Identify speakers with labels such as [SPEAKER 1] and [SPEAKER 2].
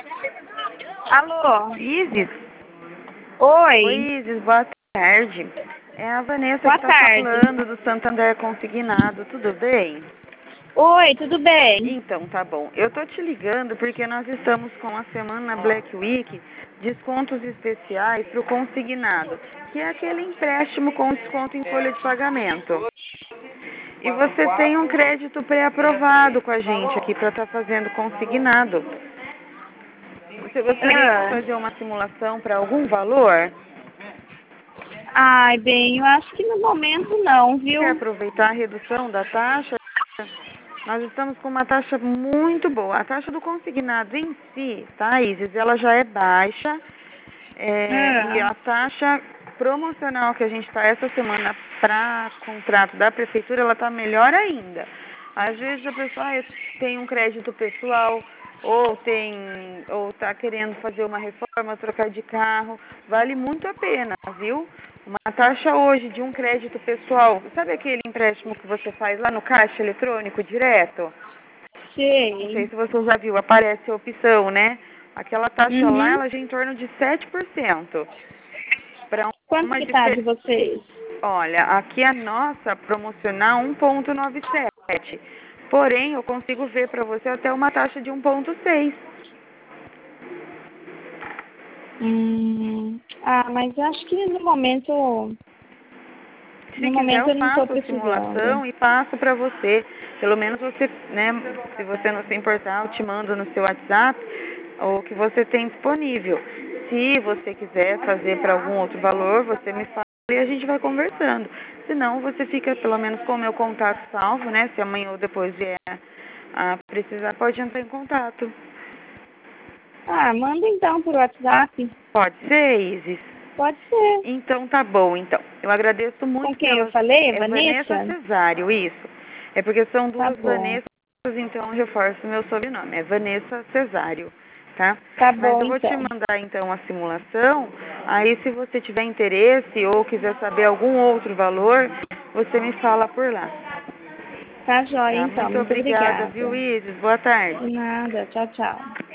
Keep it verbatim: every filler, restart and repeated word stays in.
[SPEAKER 1] Alô?
[SPEAKER 2] Isis? Oi,
[SPEAKER 1] Oi?
[SPEAKER 2] Isis, boa tarde. É a Vanessa
[SPEAKER 1] Boa
[SPEAKER 2] que está
[SPEAKER 1] tarde.
[SPEAKER 2] falando do Santander Consignado, tudo bem?
[SPEAKER 1] Oi, tudo bem?
[SPEAKER 2] Então, tá bom. Eu tô te ligando porque nós estamos com a semana Black Week, descontos especiais para o consignado, que é aquele empréstimo com desconto em folha de pagamento. E você tem um crédito pré-aprovado com a gente aqui para estar fazendo consignado. Você gostaria de
[SPEAKER 1] Ah.
[SPEAKER 2] fazer uma simulação para algum valor?
[SPEAKER 1] Ai, bem, eu acho que no momento não,
[SPEAKER 2] Quer
[SPEAKER 1] viu?
[SPEAKER 2] aproveitar a redução da taxa? Nós estamos com uma taxa muito boa. A taxa do consignado em si, tá, Isis? Ela já é baixa. É, e
[SPEAKER 1] Ah.
[SPEAKER 2] a taxa promocional que a gente está essa semana para contrato da prefeitura, ela está melhor ainda. Às vezes a pessoa ah, tem um crédito pessoal ou tem ou está querendo fazer uma reforma, trocar de carro, vale muito a pena, viu? Uma taxa hoje de um crédito pessoal, sabe aquele empréstimo que você faz lá no caixa eletrônico direto? Não sei
[SPEAKER 1] Sei.
[SPEAKER 2] se você já viu, aparece a opção, né? Aquela taxa lá,
[SPEAKER 1] Uhum.
[SPEAKER 2] ela gira em torno de sete por cento. Para
[SPEAKER 1] Quanto
[SPEAKER 2] uma
[SPEAKER 1] que tá de
[SPEAKER 2] diferença.
[SPEAKER 1] vocês?
[SPEAKER 2] Olha, aqui a nossa promocional um ponto noventa e sete. Porém, eu consigo ver para você até uma taxa de um ponto seis.
[SPEAKER 1] Hum. Ah, mas acho que no momento...
[SPEAKER 2] Se
[SPEAKER 1] No
[SPEAKER 2] quiser,
[SPEAKER 1] momento
[SPEAKER 2] eu
[SPEAKER 1] eu não tô
[SPEAKER 2] faço a
[SPEAKER 1] precisando.
[SPEAKER 2] simulação e passo para você. Pelo menos você, né, se você não se importar, eu te mando no seu WhatsApp o que você tem disponível. Se você quiser fazer para algum outro valor, você me fala e a gente vai conversando. Se não, você fica pelo menos com o meu contato salvo, né? Se amanhã ou depois vier a precisar, pode entrar em contato.
[SPEAKER 1] Ah, manda então por WhatsApp.
[SPEAKER 2] Pode ser, Isis?
[SPEAKER 1] Pode ser.
[SPEAKER 2] Então tá bom, então. Eu agradeço
[SPEAKER 1] Com
[SPEAKER 2] muito
[SPEAKER 1] quem eu
[SPEAKER 2] pela...
[SPEAKER 1] falei?
[SPEAKER 2] É Vanessa
[SPEAKER 1] Vanessa?
[SPEAKER 2] Cesário, isso. É porque são
[SPEAKER 1] Tá
[SPEAKER 2] duas
[SPEAKER 1] bom.
[SPEAKER 2] Vanessas, então eu reforço o meu sobrenome. É Vanessa Cesário, tá?
[SPEAKER 1] Tá
[SPEAKER 2] Mas
[SPEAKER 1] bom,
[SPEAKER 2] eu vou te
[SPEAKER 1] então.
[SPEAKER 2] mandar então a simulação. Aí se você tiver interesse ou quiser saber algum outro valor, você me fala por lá.
[SPEAKER 1] Tá jóia,
[SPEAKER 2] Tá?
[SPEAKER 1] então.
[SPEAKER 2] Muito
[SPEAKER 1] Muito
[SPEAKER 2] obrigada, viu,
[SPEAKER 1] obrigada.
[SPEAKER 2] Isis? Boa tarde.
[SPEAKER 1] De nada. Tchau, tchau.